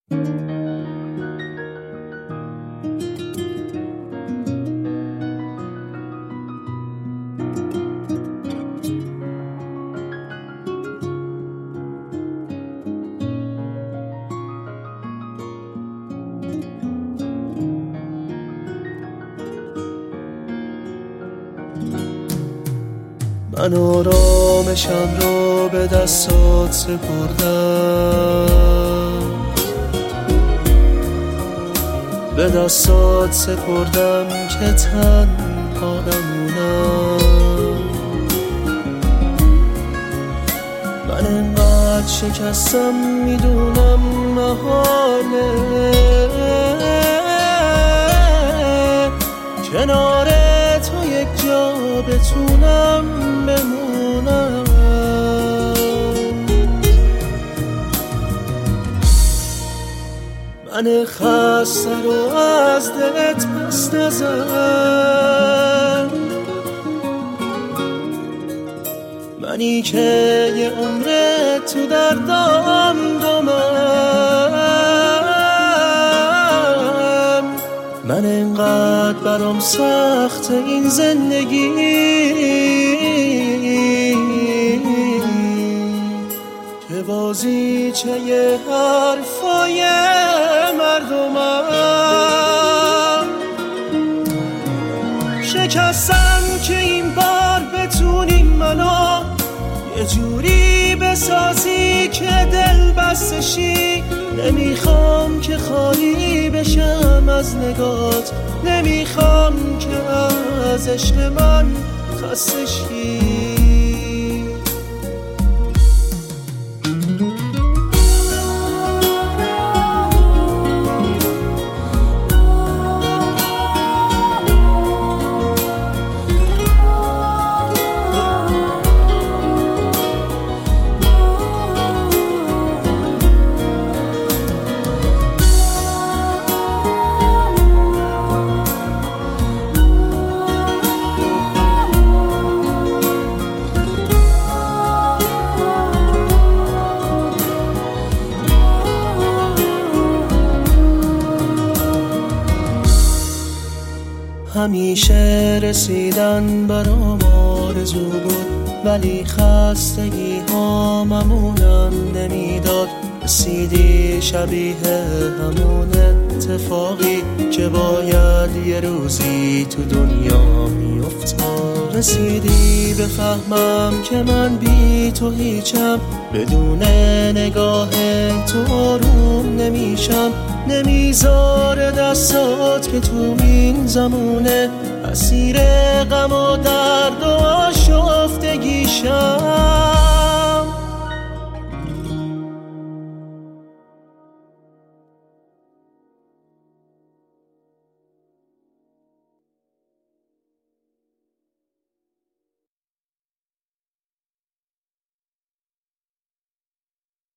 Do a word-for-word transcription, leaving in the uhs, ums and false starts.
من آرامشم را به دستات سپردم، به دستات سپردم که تنها نمونم. من انقدر شکستم میدونم محاله کنار تو یک جا بتونم بمونم. من خسته رو از دلت پس نزن، منی که یه عمره تو دردام گمم. من انقدر برام سخت این زندگی که بازیچه یه حرفای مردمم. شکستم که این بار بتونی منو یه جوری بسازی که دل بستشی. نمیخوام که خالی بشم از نگات، نمیخوام که از عشق من خسته شی. همیشه رسیدن برام آرزو بود، ولی خستگی ها ممونم نمیداد. رسیدی شبیه همون اتفاقی که باید یه روزی تو دنیا میافتاد. رسیدی بفهمم که من بی تو هیچم، بدون نگاه تو آروم نمیشم. نمیذاره دستات که تو این زمونه اسیر غم و درد و آشفتگیشم.